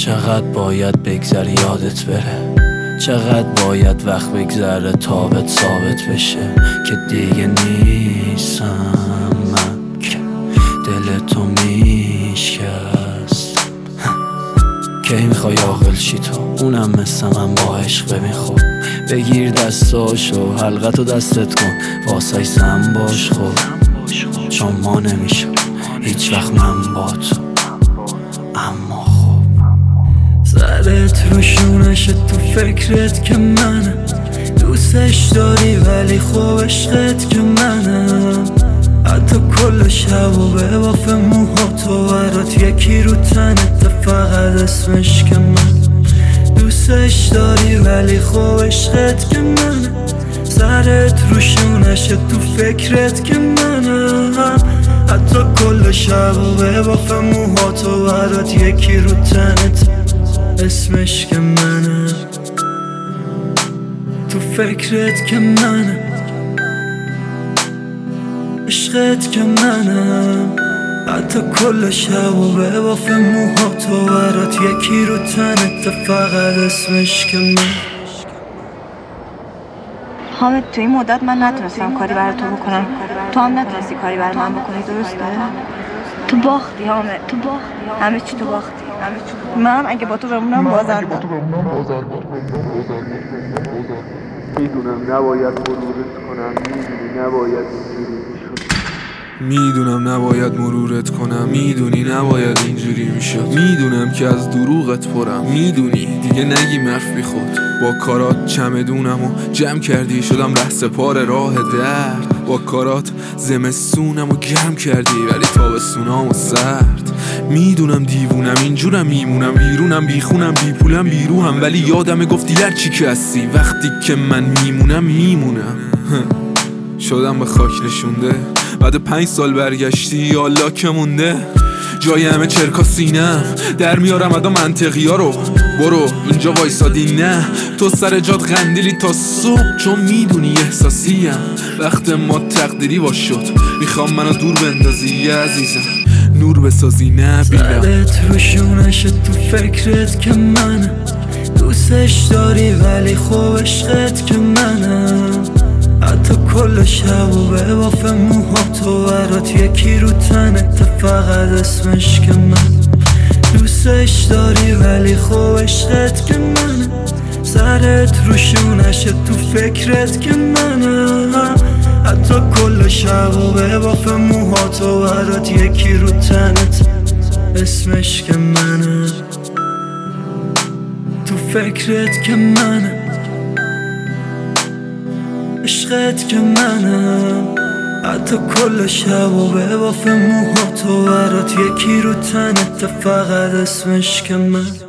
چقدر باید بگذری یادت بره، چقدر باید وقت بگذره تا بهت ثابت بشه که دیگه نیستم من که دلتو میشکستم. کی میخوای عاقل شی تو؟ اونم مثل من با عشق. ببین خب بگیر دستاشو، حلقتو دستت کن، واسه سم باش خب، چون ما نمیشه هیچ وقت من با تو. اما خب سرت روشونشه تو فکرت که منم، دوستش داری ولی خوب عشقت که منم. حتی کل شب و به باف موهاتو برات یکی رو تنت، فقط اسمش که من. دوستش داری ولی خوب عشقت که منم، سرت روشونشه تو فکرت که منم. حتی کل شب و به باف موهاتو برات یکی رو تنت، اسمش که منم. تو فکرت که منم، عشقت که منم. حتی کل شب و به باف موهاتو برات یکی رو تنت، فقط اسمش که من. حامد تو این مدت من نتونستم کاری برای تو بکنم، تو هم نتونستی کاری برای من بکنی، درسته؟ تو باختی حامد، تو باختی، همه چی تو باختی. من اگه با تو بمونم بازنده. میدونم نباید مرورت کنم، میدونی نباید اینجوری میشد. میدونم نباید مرورت کنم، میدونی نباید اینجوری میشد. میدونم که از دروغت پرم، میدونی دیگه نگیم حرف بی خود. با کارات چمدونمو جمع کردی، شدم رهسپار راه درد. با کارات زمستونمو گرم کردی ولی تابستونامو سرد. میدونم دیوونم اینجورم، میمونم ویرونم، بیخونم بیپولم بیروهم، ولی یادم گفتی هرچی که هستی وقتی که من میمونم. شدم به خاک نشونده، بعد 5 سال برگشتی یالا که مونده. جای همه چرکا سینم در میارم ادا منطقی ها رو. برو اینجا وایسادی نه، تو سر جات غندیلی تا صبح، چون میدونی احساسیم. وقت ما تقدیری باش شد، میخوام منو دور بندازی عزیزم، نور بسازی نه بیلم. سرت روشونشه تو فکرت که منم، دوستش داری ولی خوب عشقت که منم. حتی کل شب و به باف موهاتو برات یکی رو تنت، فقط اسمش که من. دوستش داری ولی خوب عشقت که منم، سرت روشونشه تو فکرت که منم. حتی کل شب و به باف موهاتو برات یکی رو تنت، اسمش که منم. تو فکرت که منم، عشقت که منم. حتی کل شب و به باف موهاتو برات یکی رو تنت، فقط اسمش که من.